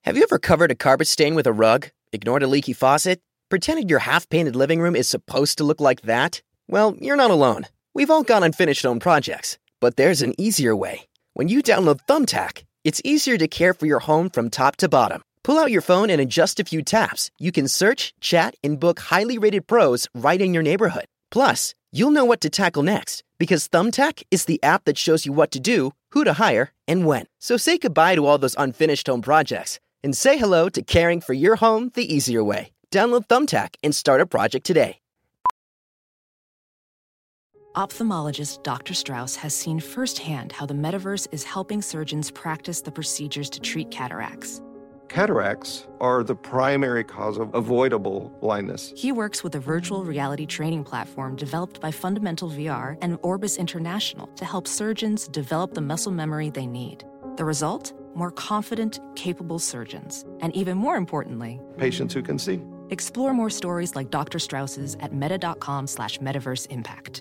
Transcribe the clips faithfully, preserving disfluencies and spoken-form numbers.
Have you ever covered a carpet stain with a rug, ignored a leaky faucet, pretended your half-painted living room is supposed to look like that? Well, you're not alone. We've all got unfinished home projects, but there's an easier way. When you download Thumbtack, it's easier to care for your home from top to bottom. Pull out your phone and in just a few taps, you can search, chat, and book highly rated pros right in your neighborhood. Plus, you'll know what to tackle next, because Thumbtack is the app that shows you what to do, who to hire, and when. So say goodbye to all those unfinished home projects, and say hello to caring for your home the easier way. Download Thumbtack and start a project today. Ophthalmologist Doctor Strauss has seen firsthand how the metaverse is helping surgeons practice the procedures to treat cataracts. Cataracts are the primary cause of avoidable blindness. He works with a virtual reality training platform developed by Fundamental V R and Orbis International to help surgeons develop the muscle memory they need. The result? More confident, capable surgeons. And even more importantly, patients who can see. Explore more stories like Doctor Strauss's at meta.com slash metaverse impact.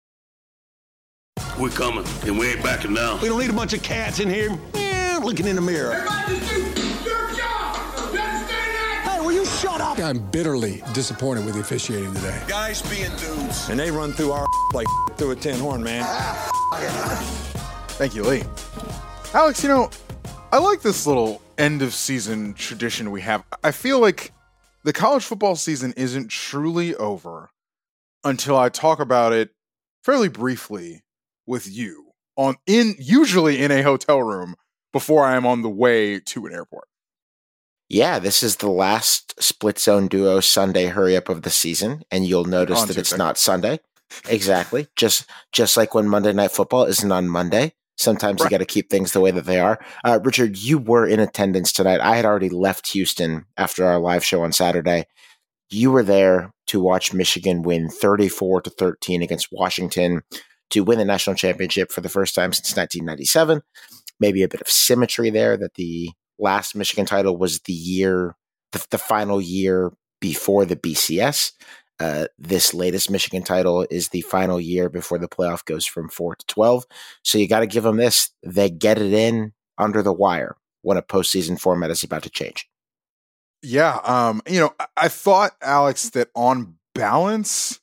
We're coming, and we ain't backing down. We don't need a bunch of cats in here eh, looking in the mirror. Everybody just do your job. You understand that? Hey, will you shut up? I'm bitterly disappointed with the officiating today. Guys being dudes. And they run through our like through a tin horn, man. Thank you, Lee. Alex, you know, I like this little end of season tradition we have. I feel like the college football season isn't truly over until I talk about it fairly briefly with you on in usually in a hotel room before I am on the way to an airport. Yeah, this is the last Split Zone Duo Sunday hurry up of the season, and you'll notice on that Tuesday. It's not Sunday. Exactly. just just like when Monday Night Football isn't on Monday. Sometimes right. You got to keep things the way that they are. Uh, Richard, you were in attendance tonight. I had already left Houston after our live show on Saturday. You were there to watch Michigan win thirty-four to thirteen against Washington to win the national championship for the first time since nineteen ninety-seven. Maybe a bit of symmetry there that the last Michigan title was the year, the, the final year before the B C S. Uh, this latest Michigan title is the final year before the playoff goes from four to twelve. So you got to give them this. They get it in under the wire when a postseason format is about to change. Yeah. Um, you know, I, I thought, Alex, that on balance,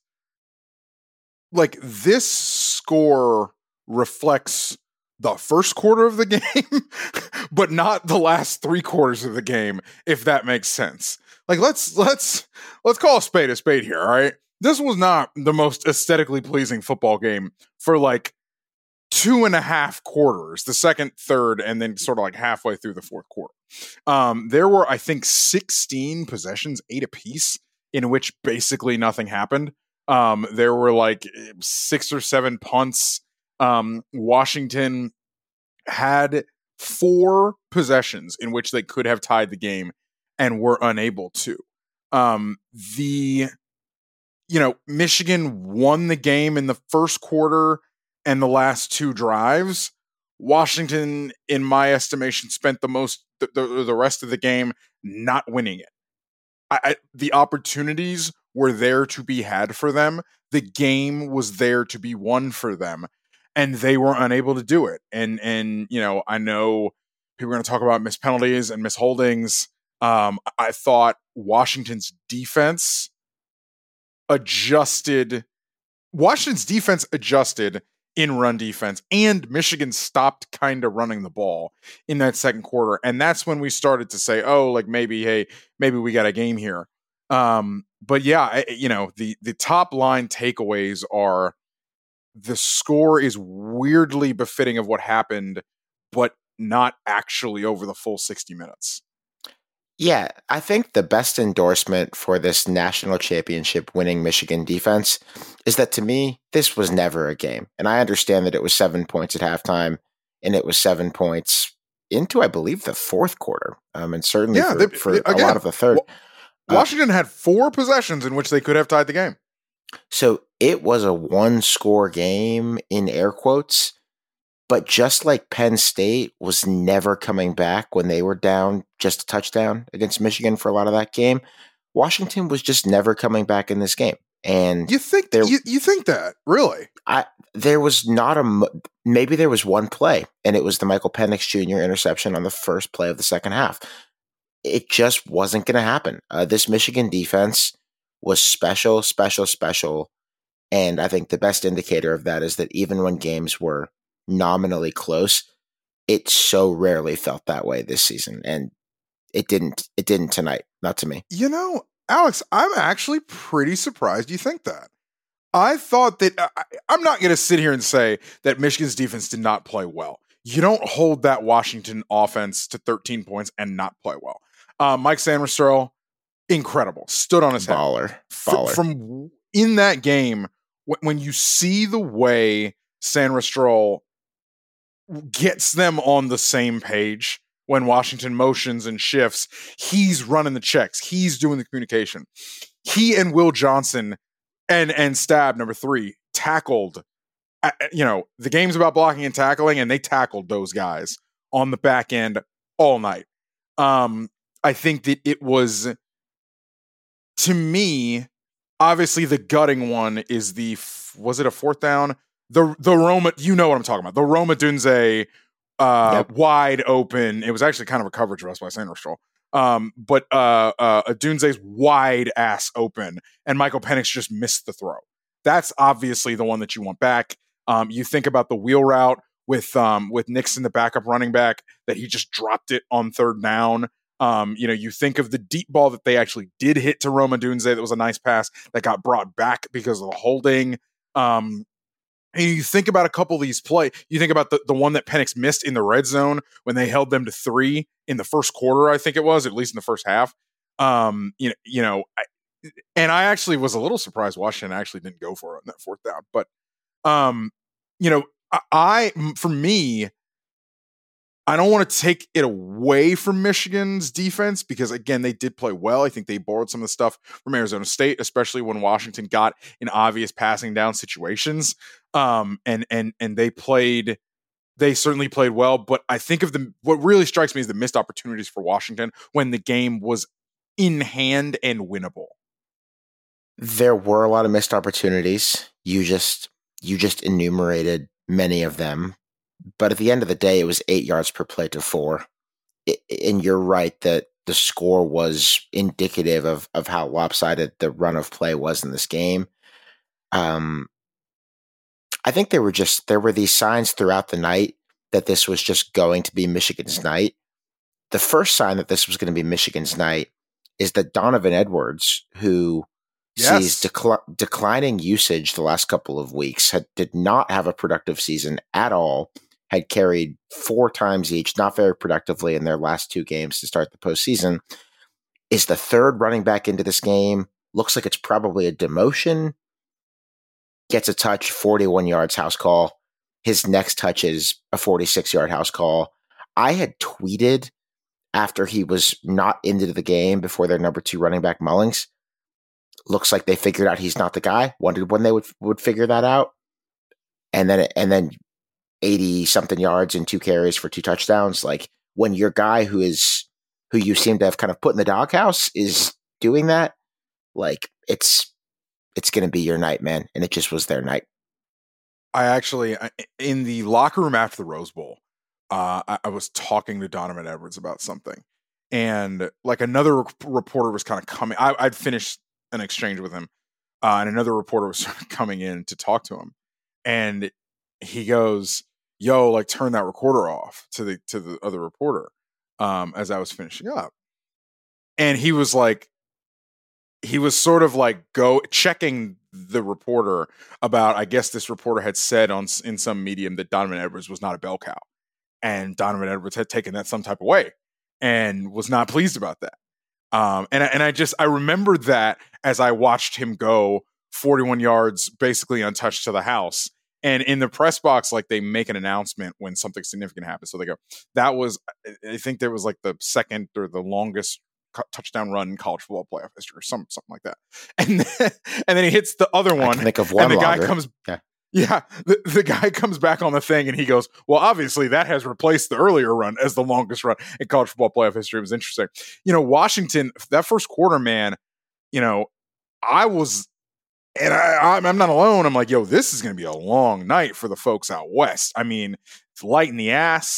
like this score reflects the first quarter of the game, but not the last three quarters of the game, if that makes sense. Like let's let's let's call a spade a spade here, all right? This was not the most aesthetically pleasing football game for like two and a half quarters, the second, third, and then sort of like halfway through the fourth quarter. Um, there were, I think, sixteen possessions, eight apiece, in which basically nothing happened. Um, there were like six or seven punts. Um, Washington had four possessions in which they could have tied the game and were unable to. Um, the, you know, Michigan won the game in the first quarter and the last two drives. Washington, in my estimation, spent the most, the, the, the rest of the game not winning it. I, I, the opportunities were there to be had for them. The game was there to be won for them, and they were unable to do it. And, and you know, I know people are going to talk about missed penalties and missed holdings. Um, I thought Washington's defense adjusted. Washington's defense adjusted in run defense, and Michigan stopped kind of running the ball in that second quarter. And that's when we started to say, oh, like maybe, hey, maybe we got a game here. Um, but yeah, I, you know, the, the top line takeaways are the score is weirdly befitting of what happened, but not actually over the full sixty minutes. Yeah, I think the best endorsement for this national championship winning Michigan defense is that, to me, this was never a game. And I understand that it was seven points at halftime, and it was seven points into, I believe, the fourth quarter, um, and certainly yeah, for, they, for again, a lot of the third. Washington uh, had four possessions in which they could have tied the game. So it was a one-score game, in air quotes. But just like Penn State was never coming back when they were down just a touchdown against Michigan for a lot of that game, Washington was just never coming back in this game. And you think there, you, you think that really? I there was not a maybe there was one play, and it was the Michael Penix Junior interception on the first play of the second half. it just wasn't going to happen. Uh, this Michigan defense was special, special, special. And I think the best indicator of that is that even when games were nominally close, it so rarely felt that way this season. And it didn't, it didn't tonight, not to me. You know, Alex, I'm actually pretty surprised you think that. I thought that I, I'm not going to sit here and say that Michigan's defense did not play well. You don't hold that Washington offense to thirteen points and not play well. Uh, Mike Sainristil, incredible, stood on his baller, head. Baller. F- from in that game, w- when you see the way Sainristil gets them on the same page when Washington motions and shifts, he's running the checks. He's doing the communication. He and Will Johnson and and Stab, number three, tackled. Uh, you know, the game's about blocking and tackling, and they tackled those guys on the back end all night. Um, I think that it was, to me, obviously the gutting one is the, was it a fourth down? The the Roma, you know what I'm talking about. The Roma Dunze uh, yep. wide open. It was actually kind of a coverage rush by Sainristil. Um, but uh, uh, Dunze's wide ass open, and Michael Penix just missed the throw. That's obviously the one that you want back. Um, you think about the wheel route with um, with Nixon, the backup running back, that he just dropped it on third down. Um, you know, you think of the deep ball that they actually did hit to Roma Dunze. That was a nice pass that got brought back because of the holding. Um, and you think about a couple of these play. You think about the, the one that Penix missed in the red zone when they held them to three in the first quarter, I think it was, at least in the first half. Um, you know, you know, I, and I actually was a little surprised Washington actually didn't go for it on that fourth down. But, um, you know, I, I for me, I don't want to take it away from Michigan's defense because, again, they did play well. I think they borrowed some of the stuff from Arizona State, especially when Washington got in obvious passing down situations. Um, and and and they played, they certainly played well. But I think of the what really strikes me is the missed opportunities for Washington when the game was in hand and winnable. There were a lot of missed opportunities. You just you just enumerated many of them. But at the end of the day, it was eight yards per play to four. It, and you're right that the score was indicative of of how lopsided the run of play was in this game. Um, I think there were just there were these signs throughout the night that this was just going to be Michigan's night. The first sign that this was going to be Michigan's night is that Donovan Edwards, who yes. sees decl- declining usage the last couple of weeks, had, did not have a productive season at all. Had carried four times each, not very productively in their last two games to start the postseason, is the third running back into this game. Looks like it's probably a demotion. Gets a touch, forty-one yards, house call. His next touch is a forty-six-yard house call. I had tweeted after he was not into the game before their number two running back, Mullings. Looks like they figured out he's not the guy. Wondered when they would would figure that out. And then and then eighty-something yards and two carries for two touchdowns. Like, when your guy who is who you seem to have kind of put in the doghouse is doing that, like, it's it's going to be your night, man. And it just was their night. I actually, in the locker room after the Rose Bowl, uh, I, I was talking to Donovan Edwards about something. And, like, another re- reporter was kind of coming. I, I'd finished an exchange with him, uh, and another reporter was sort of coming in to talk to him. And he goes, yo, like, turn that recorder off to the to the other reporter um, as I was finishing up. And he was like, he was sort of like go checking the reporter about, I guess this reporter had said on in some medium that Donovan Edwards was not a bell cow. And Donovan Edwards had taken that some type of way and was not pleased about that. Um, and, and I just, I remembered that as I watched him go forty-one yards, basically untouched to the house. And in the press box, like, they make an announcement when something significant happens. So they go, that was, I think there was like the second or the longest touchdown run in college football playoff history or some, something like that. And then, and then he hits the other one. I can think of one and the longer. guy comes, yeah, yeah the, the guy comes back on the thing and he goes, well, obviously that has replaced the earlier run as the longest run in college football playoff history. It was interesting. You know, Washington, that first quarter, man, you know, I was, and I, I'm not alone. I'm like, yo, this is going to be a long night for the folks out west. I mean, it's light in the ass.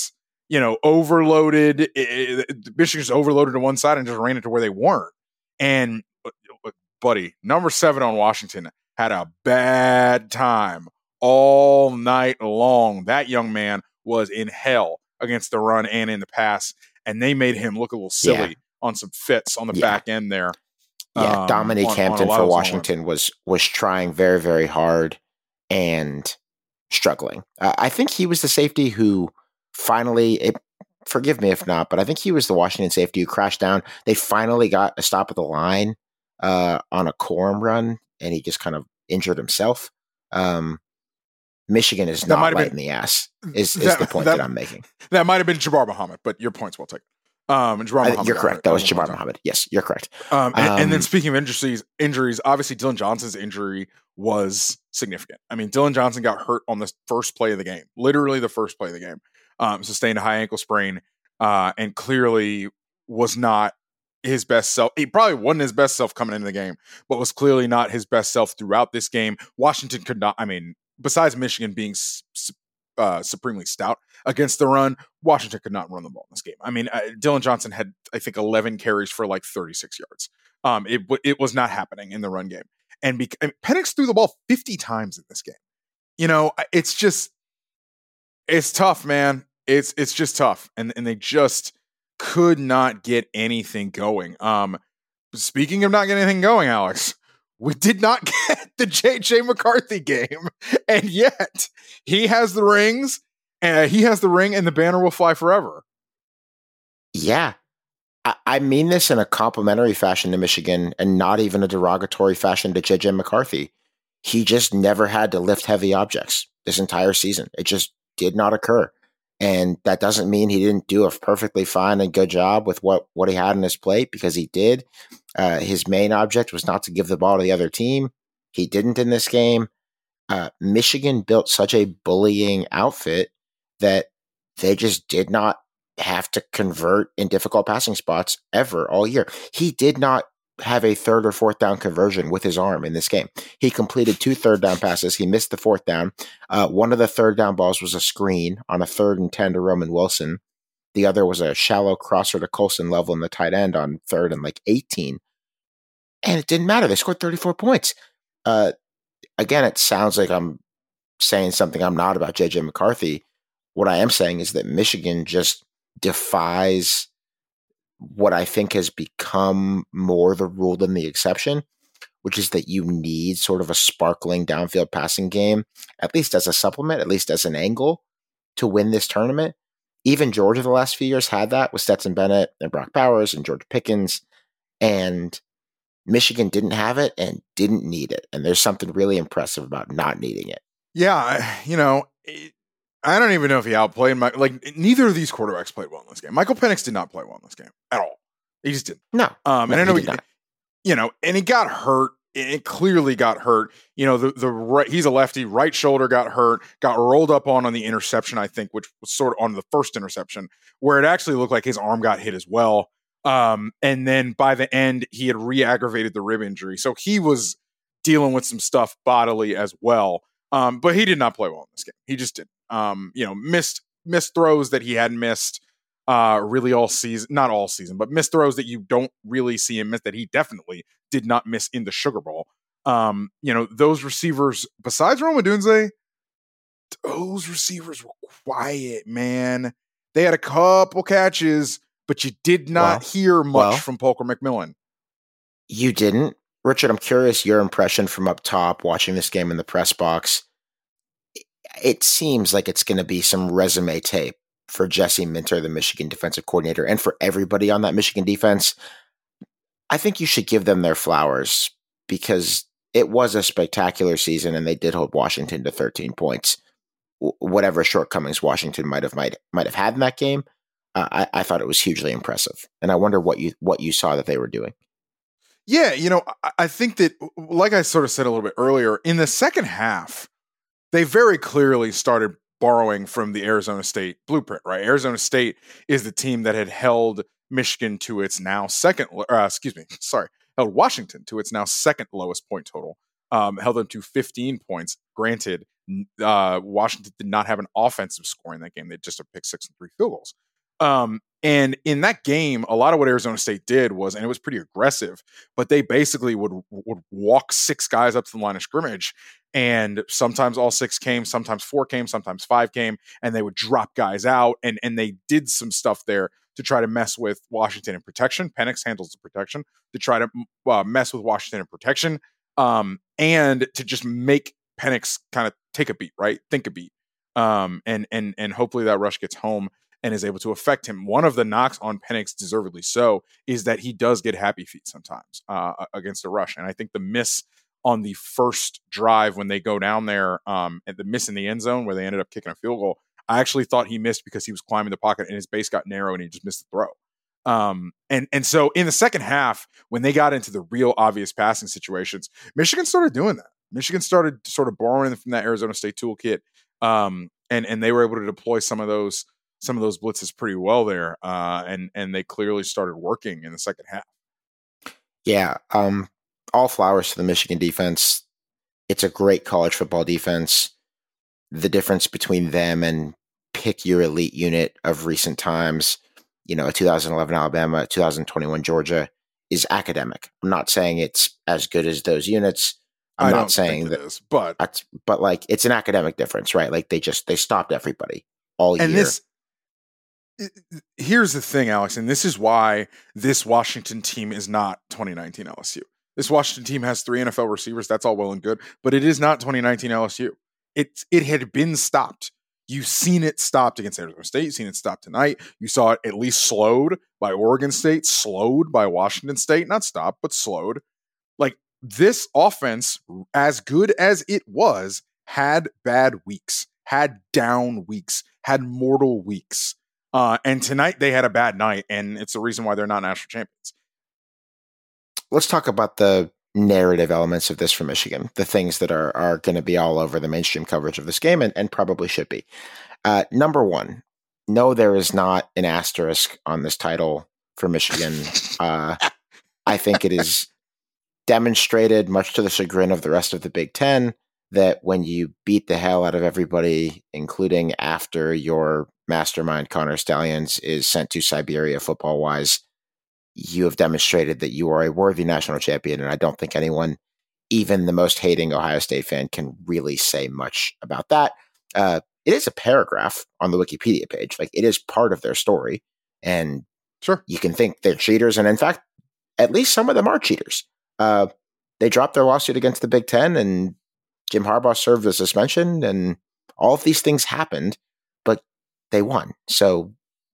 you know, overloaded. It, it, Michigan's overloaded to one side and just ran it to where they weren't. And, buddy, number seven on Washington had a bad time all night long. That young man was in hell against the run and in the pass, and they made him look a little silly yeah. on some fits on the yeah. back end there. Yeah, um, Dominique on, Hampton on for Washington was was trying very, very hard and struggling. Uh, I think he was the safety who finally, it, forgive me if not, but I think he was the Washington safety who crashed down. They finally got a stop at the line uh, on a Corum run, and he just kind of injured himself. Um, Michigan is that not light been, in the ass, is, is that, the point that, that I'm making. That might have been Jabbar Muhammad, but your point's well taken. Um, uh, you're correct. That was Jabbar Muhammad. Yes, you're correct. Um, and, um, and then speaking of injuries, injuries, obviously Dylan Johnson's injury was significant. I mean, Dylan Johnson got hurt on the first play of the game, literally the first play of the game, um, sustained a high ankle sprain, uh, and clearly was not his best self. He probably wasn't his best self coming into the game, but was clearly not his best self throughout this game. Washington could not, I mean, besides Michigan being uh, supremely stout against the run, Washington could not run the ball in this game. I mean, uh, Dylan Johnson had, I think, eleven carries for like thirty-six yards. Um, it it was not happening in the run game. And, be- and Penix threw the ball fifty times in this game. You know, it's just, it's tough, man. It's it's just tough. And, and they just could not get anything going. Um, speaking of not getting anything going, Alex, we did not get the J J McCarthy game. And yet, he has the rings. Uh, he has the ring, and the banner will fly forever. Yeah. I, I mean this in a complimentary fashion to Michigan and not even a derogatory fashion to J J McCarthy. He just never had to lift heavy objects this entire season. It just did not occur. And that doesn't mean he didn't do a perfectly fine and good job with what, what he had on his plate, because he did. Uh, his main object was not to give the ball to the other team. He didn't in this game. Uh, Michigan built such a bullying outfit that they just did not have to convert in difficult passing spots ever all year. He did not have a third or fourth down conversion with his arm in this game. He completed two third down passes. He missed the fourth down. Uh, one of the third down balls was a screen on a third and ten to Roman Wilson. The other was a shallow crosser to Colson Level in the tight end on third and like eighteen. And it didn't matter. They scored thirty-four points. Uh, again, it sounds like I'm saying something I'm not about J J McCarthy. What I am saying is that Michigan just defies what I think has become more the rule than the exception, which is that you need sort of a sparkling downfield passing game, at least as a supplement, at least as an angle to win this tournament. Even Georgia the last few years had that with Stetson Bennett and Brock Bowers and George Pickens, and Michigan didn't have it and didn't need it. And there's something really impressive about not needing it. Yeah, you know, it, I don't even know if he outplayed my like. Neither of these quarterbacks played well in this game. Michael Penix did not play well in this game at all. He just didn't. No, um, no, and I know he he, did not. you know, and he got hurt. It clearly got hurt. You know, the the right, he's a lefty. Right shoulder got hurt. Got rolled up on on the interception, I think, which was sort of on the first interception, where it actually looked like his arm got hit as well. Um, and then by the end, he had re-aggravated the rib injury, so he was dealing with some stuff bodily as well. Um, but he did not play well in this game. He just didn't. Um, you know, missed missed throws that he hadn't missed uh, really all season, not all season, but missed throws that you don't really see him miss that he definitely did not miss in the Sugar Bowl. Um, you know, those receivers, besides Rome Odunze, those receivers were quiet, man. They had a couple catches, but you did not well, hear much well, from Polker McMillan. You didn't? Richard, I'm curious your impression from up top watching this game in the press box. It seems like it's going to be some resume tape for Jesse Minter, the Michigan defensive coordinator, and for everybody on that Michigan defense. I think you should give them their flowers because it was a spectacular season and they did hold Washington to thirteen points. W- whatever shortcomings Washington might have might, might have had in that game, uh, I, I thought it was hugely impressive. And I wonder what you what you saw that they were doing. Yeah, you know, I, I think that, like I sort of said a little bit earlier, in the second half, they very clearly started borrowing from the Arizona State blueprint, right? Arizona State is the team that had held Michigan to its now second, uh, excuse me, sorry, held Washington to its now second lowest point total um, held them to fifteen points. Granted, uh, Washington did not have an offensive score in that game. They just had picked six and three field goals. Um, and in that game, a lot of what Arizona State did was, and it was pretty aggressive, but they basically would would walk six guys up to the line of scrimmage, and sometimes all six came, sometimes four came, sometimes five came, and they would drop guys out, and and they did some stuff there to try to mess with Washington in protection. Penix handles the protection to try to uh, mess with Washington in protection, um, and to just make Penix kind of take a beat, right? Think a beat, um, and and and hopefully that rush gets home and is able to affect him. One of the knocks on Penix, deservedly so, is that he does get happy feet sometimes uh, against a rush. And I think the miss on the first drive when they go down there, um, and the miss in the end zone where they ended up kicking a field goal, I actually thought he missed because he was climbing the pocket and his base got narrow and he just missed the throw. Um, and, and so in the second half, when they got into the real obvious passing situations, Michigan started doing that. Michigan started sort of borrowing from that Arizona State toolkit, um, and, and they were able to deploy some of those some of those blitzes pretty well there, uh, and and they clearly started working in the second half. Yeah, um, all flowers to the Michigan defense. It's a great college football defense. The difference between them and pick your elite unit of recent times, you know, a two thousand eleven Alabama, two thousand twenty-one Georgia, is academic. I'm not saying it's as good as those units. I'm I not don't saying think it that, is, but that's, but like it's an academic difference, right? Like they just they stopped everybody all and year. This, here's the thing, Alex, and this is why this Washington team is not twenty nineteen L S U. This Washington team has three N F L receivers. That's all well and good, but it is not twenty nineteen L S U. It it had been stopped. You've seen it stopped against Arizona State. You've seen it stopped tonight. You saw it at least slowed by Oregon State, slowed by Washington State. Not stopped, but slowed. Like this offense, as good as it was, had bad weeks, had down weeks, had mortal weeks. Uh, and tonight they had a bad night, and it's the reason why they're not national champions. Let's talk about the narrative elements of this for Michigan, the things that are are going to be all over the mainstream coverage of this game and, and probably should be. Uh, number one, no, there is not an asterisk on this title for Michigan. uh, I think it is demonstrated, much to the chagrin of the rest of the Big Ten, that when you beat the hell out of everybody, including after your mastermind Connor Stalions is sent to Siberia football-wise, you have demonstrated that you are a worthy national champion, and I don't think anyone, even the most hating Ohio State fan, can really say much about that. Uh, it is a paragraph on the Wikipedia page. Like, it is part of their story, and sure, you can think they're cheaters, and in fact, at least some of them are cheaters. Uh, they dropped their lawsuit against the Big Ten, and Jim Harbaugh served the suspension, and all of these things happened, but they won. So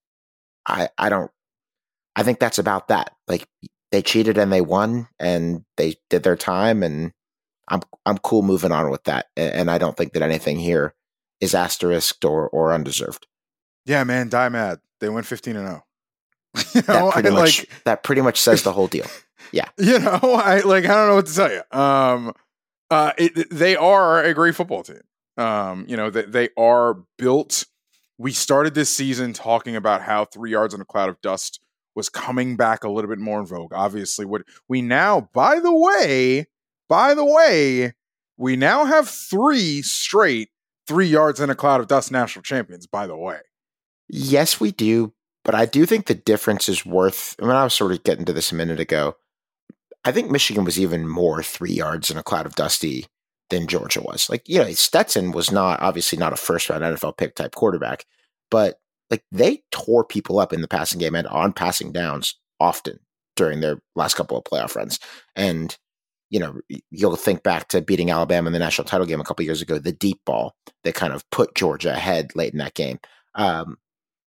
I, I don't, I think that's about that. Like, they cheated and they won and they did their time, and I'm, I'm cool moving on with that. And I don't think that anything here is asterisked or, or undeserved. Yeah, man, die mad. They went fifteen and oh. You know, that pretty I, much, like, that pretty much says the whole deal. Yeah. You know, I like, I don't know what to tell you. Um, uh, it, they are a great football team. Um, you know, they, they are built. We started this season talking about how three yards in a cloud of dust was coming back a little bit more in vogue. Obviously, what we now, by the way, by the way, we now have three straight three yards in a cloud of dust national champions, by the way. Yes, we do. But I do think the difference is worth, I mean, I was sort of getting to this a minute ago. I think Michigan was even more three yards in a cloud of dusty than Georgia was. Like, you know, Stetson was not, obviously not a first round N F L pick type quarterback, but like they tore people up in the passing game and on passing downs often during their last couple of playoff runs. And, you know, you'll think back to beating Alabama in the national title game a couple of years ago, the deep ball that kind of put Georgia ahead late in that game. Um,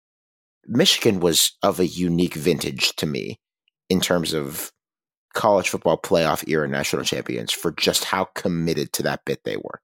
Michigan was of a unique vintage to me in terms of college football playoff era national champions for just how committed to that bit they were.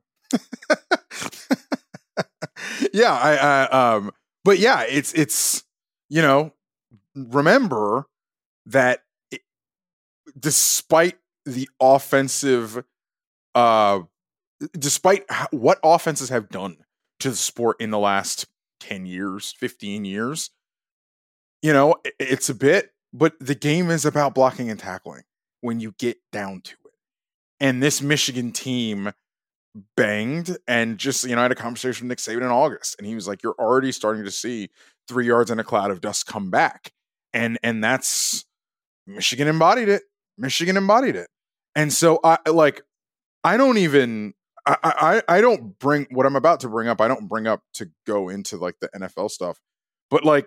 yeah, I, I um, but yeah, it's it's you know, remember that it, despite the offensive, uh, despite how, what offenses have done to the sport in the last ten years, fifteen years. You know, it's a bit, but the game is about blocking and tackling when you get down to it. And this Michigan team banged, and just, you know, I had a conversation with Nick Saban in August, and he was like, you're already starting to see three yards in a cloud of dust come back. And, and that's Michigan embodied it. Michigan embodied it. And so I like, I don't even, I, I, I don't bring what I'm about to bring up. I don't bring up to go into like the N F L stuff, but like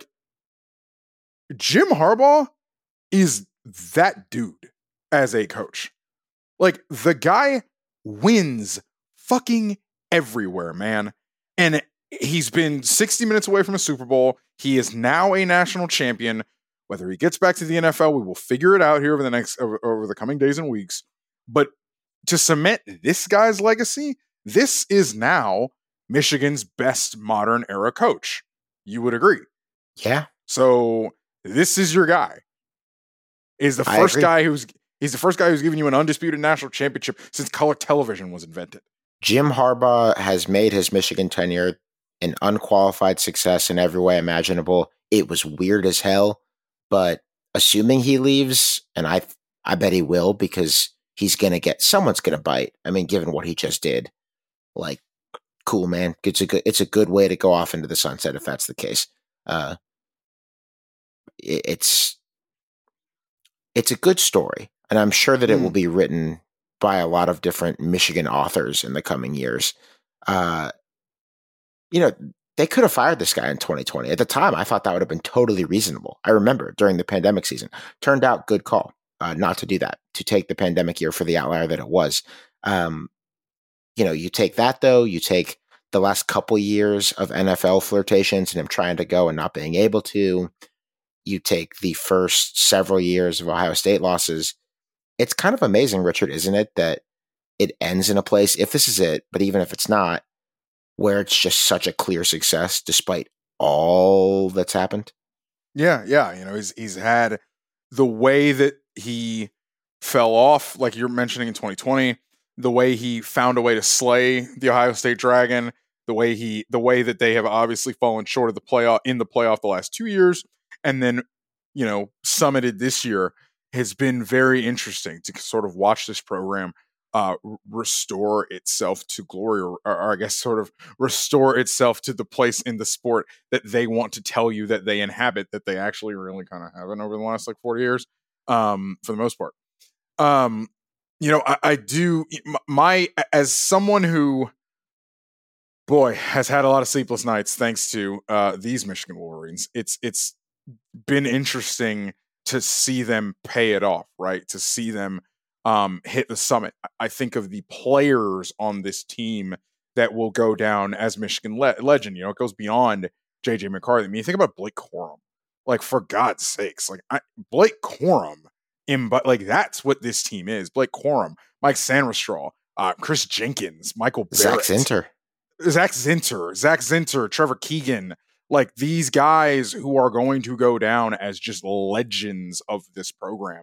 Jim Harbaugh is that dude as a coach. Like, the guy wins fucking everywhere, man. And he's been sixty minutes away from a Super Bowl. He is now a national champion. Whether he gets back to the N F L, we will figure it out here over the next over, over the coming days and weeks. But to cement this guy's legacy, this is now Michigan's best modern era coach. You would agree? Yeah. So this is your guy. Is the first guy who's he's the first guy who's given you an undisputed national championship since color television was invented. Jim Harbaugh has made his Michigan tenure an unqualified success in every way imaginable. It was weird as hell, but assuming he leaves, and I I bet he will, because he's going to get, someone's going to bite. I mean, given what he just did, like, cool, man. It's a good, it's a good way to go off into the sunset if that's the case. Uh, it, it's, it's a good story, and I'm sure that it mm. will be written by a lot of different Michigan authors in the coming years. Uh, you know, they could have fired this guy in twenty twenty. At the time, I thought that would have been totally reasonable. I remember during the pandemic season. Turned out good call uh, not to do that, to take the pandemic year for the outlier that it was. Um, you know, you take that, though, you take the last couple years of N F L flirtations and him trying to go and not being able to. You take the first several years of Ohio State losses. It's kind of amazing, Richard, isn't it, that it ends in a place, if this is it, but even if it's not, where it's just such a clear success despite all that's happened? Yeah, yeah. You know, he's he's had the way that he fell off, like you're mentioning in twenty twenty, the way he found a way to slay the Ohio State Dragon, the way he the way that they have obviously fallen short of the playoff in the playoff the last two years, and then, you know, summited this year, has been very interesting to sort of watch this program uh, restore itself to glory, or, or I guess sort of restore itself to the place in the sport that they want to tell you that they inhabit, that they actually really kind of haven't over the last like forty years, um, for the most part. Um, you know, I, I do my, as someone who, boy, has had a lot of sleepless nights thanks to uh, these Michigan Wolverines. It's it's been interesting to see them pay it off, right? To see them um, hit the summit. I think of the players on this team that will go down as Michigan le- legend. You know, it goes beyond J J McCarthy. I mean, you think about Blake Corum. Like, for God's sakes, like I, Blake Corum, in, but like that's what this team is. Blake Corum, Mike Sanderstraw, uh, Chris Jenkins, Michael Barrett, Zach Zinter, Zach Zinter, Zach Zinter, Trevor Keegan. Like, these guys who are going to go down as just legends of this program.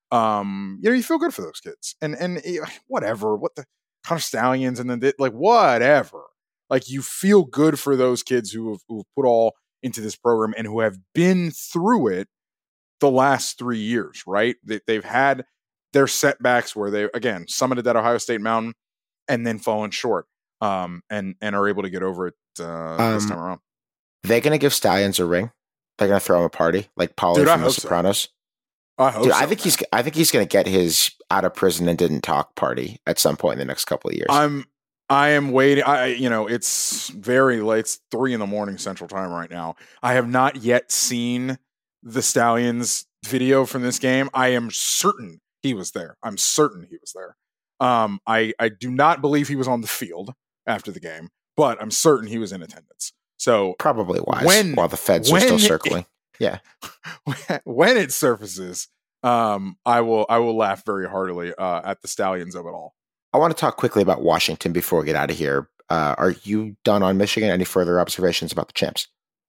Um, you know, you feel good for those kids, and and whatever, what the Hunter Stallions, and then they, like whatever, like you feel good for those kids who have who've put all into this program and who have been through it the last three years, right? They, they've had their setbacks where they again summited that Ohio State mountain and then fallen short, um, and and are able to get over it uh, um, this time around. They're going to give Stallions a ring. They're going to throw him a party like Paulie Dude, from The Sopranos. So. I hope Dude, so, I think man. he's. I think he's going to get his out of prison and didn't talk party at some point in the next couple of years. I'm. I am waiting. I. You know, it's very late. It's three in the morning Central Time right now. I have not yet seen the Stallions video from this game. I am certain he was there. I'm certain he was there. Um. I. I do not believe he was on the field after the game, but I'm certain he was in attendance. So probably wise when, while the feds are still circling. It, yeah. When it surfaces, um, I will I will laugh very heartily uh, at the Stallions of it all. I want to talk quickly about Washington before we get out of here. Uh, are you done on Michigan? Any further observations about the champs?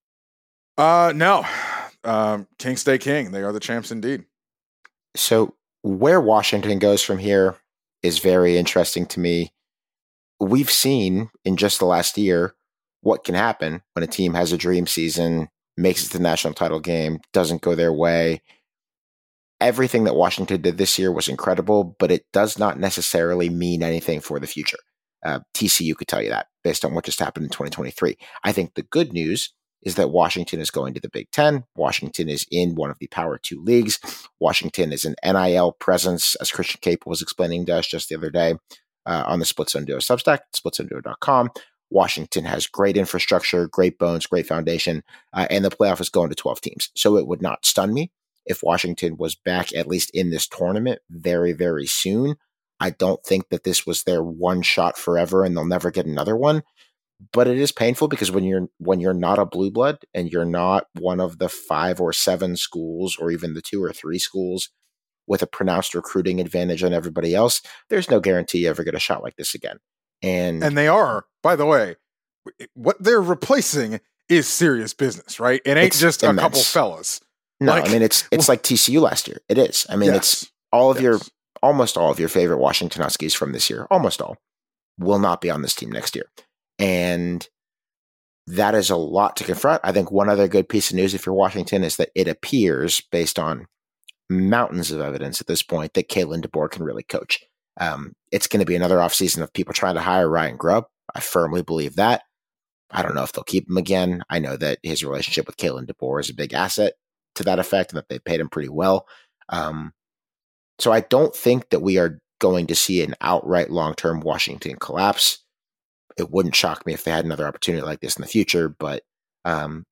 Uh, no. Um, King stay king. They are the champs indeed. So where Washington goes from here is very interesting to me. We've seen in just the last year what can happen when a team has a dream season, makes it to the national title game, doesn't go their way. everything that Washington did this year was incredible, but it does not necessarily mean anything for the future. Uh, T C U could tell you that based on what just happened in twenty twenty-three. I think the good news is that Washington is going to the Big Ten. Washington is in one of the Power Two leagues. Washington is an N I L presence, as Christian Cape was explaining to us just the other day uh, on the Split Zone Duo Substack, split zone duo dot com. Washington has great infrastructure, great bones, great foundation, uh, and the playoff is going to twelve teams. So it would not stun me if Washington was back at least in this tournament very, very soon. I don't think that this was their one shot forever and they'll never get another one. But it is painful because when you're when you're not a blue blood and you're not one of the five or seven schools or even the two or three schools with a pronounced recruiting advantage on everybody else, there's no guarantee you ever get a shot like this again. And and they are, by the way, what they're replacing is serious business, right? It ain't just immense. A couple fellas. No, like, I mean it's it's like T C U last year. It is. I mean yes, it's all of yes. your almost all of your favorite Washington Huskies from this year, almost all, will not be on this team next year. And that is a lot to confront. I think one other good piece of news if you're Washington is that it appears, based on mountains of evidence at this point, that Kalen DeBoer can really coach. Um, it's going to be another offseason of people trying to hire Ryan Grubb. I firmly believe that. I don't know if they'll keep him again. I know that his relationship with Kalen DeBoer is a big asset to that effect and that they paid him pretty well. Um, so I don't think that we are going to see an outright long-term Washington collapse. It wouldn't shock me if they had another opportunity like this in the future, but um,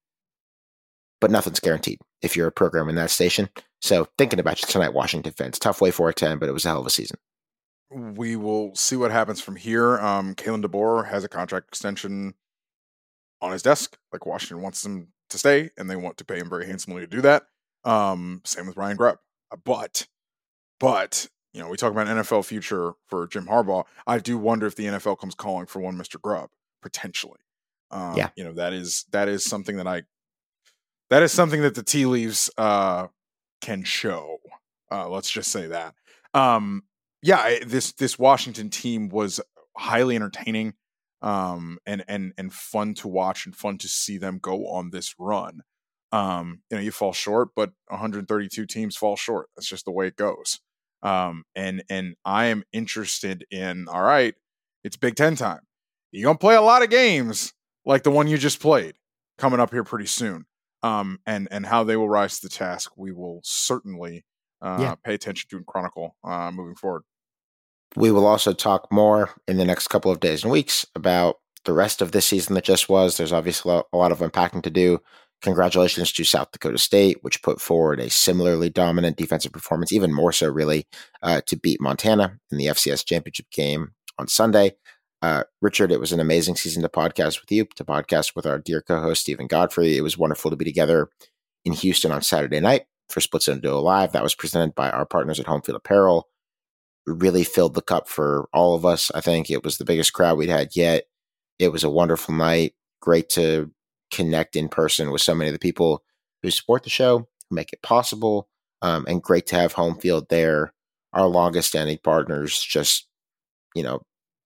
but nothing's guaranteed if you're a program in that station. So thinking about you tonight, Washington fans, tough way for a ten, but it was a hell of a season. We will see what happens from here. Um, Kalen DeBoer has a contract extension on his desk. Like Washington wants him to stay, and they want to pay him very handsomely to do that. Um, same with Ryan Grubb. Uh, but, but you know, we talk about N F L future for Jim Harbaugh. I do wonder if the N F L comes calling for one Mister Grubb potentially. Um, yeah, you know that is that is something that I that is something that the tea leaves uh, can show. Uh, let's just say that. Um, yeah, this this Washington team was highly entertaining um, and and and fun to watch and fun to see them go on this run. Um, you know, you fall short, but one hundred thirty-two teams fall short. That's just the way it goes. Um, and and I am interested in, all right, it's Big Ten time. You're going to play a lot of games like the one you just played coming up here pretty soon. Um, and, and how they will rise to the task, we will certainly uh, yeah. pay attention to and chronicle uh, moving forward. We will also talk more in the next couple of days and weeks about the rest of this season that just was. There's obviously a lot of unpacking to do. Congratulations to South Dakota State, which put forward a similarly dominant defensive performance, even more so really, uh, to beat Montana in the F C S championship game on Sunday. Uh, Richard, it was an amazing season to podcast with you, to podcast with our dear co-host, Stephen Godfrey. It was wonderful to be together in Houston on Saturday night for Split Zone Duo Live. That was presented by our partners at Home Field Apparel. It really filled the cup for all of us. I think it was the biggest crowd we'd had yet. It was a wonderful night. Great to connect in person with so many of the people who support the show, who make it possible, um, and great to have Home Field there, our longest standing partners, just, you know,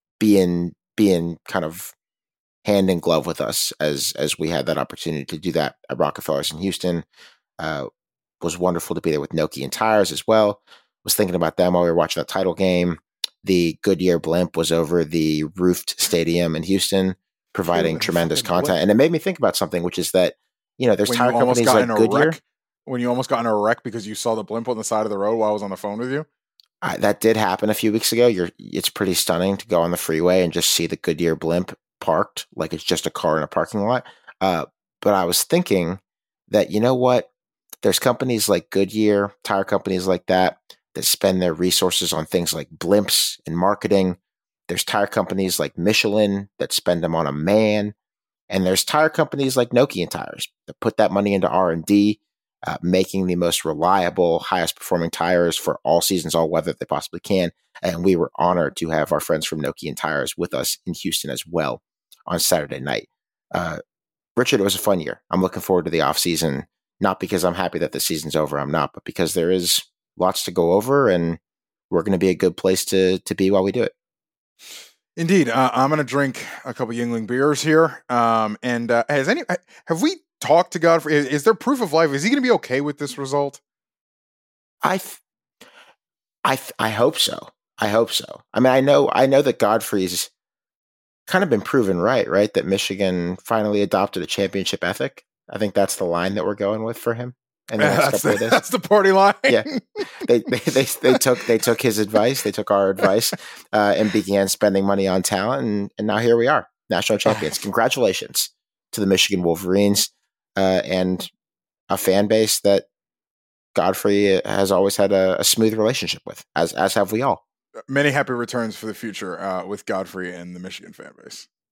being being kind of hand in glove with us as as we had that opportunity to do that at Rockefellers in Houston. Uh, was wonderful to be there with Nokian Tires as well. Was thinking about them while we were watching that title game. The Goodyear blimp was over the roofed stadium in Houston, providing tremendous content. Blimp. And it made me think about something, which is that, you know, there's when tire companies like Goodyear. Wreck, when you almost got in a wreck because you saw the blimp on the side of the road while I was on the phone with you? Uh, that did happen a few weeks ago. You're, it's pretty stunning to go on the freeway and just see the Goodyear blimp parked like it's just a car in a parking lot. Uh, but I was thinking that, you know what? There's companies like Goodyear, tire companies like that, that spend their resources on things like blimps and marketing. There's tire companies like Michelin that spend them on a man. And there's tire companies like Nokian Tires that put that money into R and D, uh, making the most reliable, highest performing tires for all seasons, all weather they possibly can. And we were honored to have our friends from Nokian Tires with us in Houston as well on Saturday night. Uh, Richard, it was a fun year. I'm looking forward to the off season, not because I'm happy that the season's over. I'm not, but because there is lots to go over, and we're going to be a good place to to be while we do it. Indeed, uh, I'm going to drink a couple Yuengling beers here. Um, and uh, has any have we talked to Godfrey? Is, is there proof of life? Is he going to be okay with this result? I, th- I, th- I hope so. I hope so. I mean, I know, I know that Godfrey's kind of been proven right, right? That Michigan finally adopted a championship ethic. I think that's the line that we're going with for him. And the that's, the, that's the party line. Yeah, they, they they they took they took his advice. They took our advice uh, and began spending money on talent. And, and now here we are, national champions. Congratulations to the Michigan Wolverines uh, and a fan base that Godfrey has always had a, a smooth relationship with, as as have we all. Many happy returns for the future uh, with Godfrey and the Michigan fan base.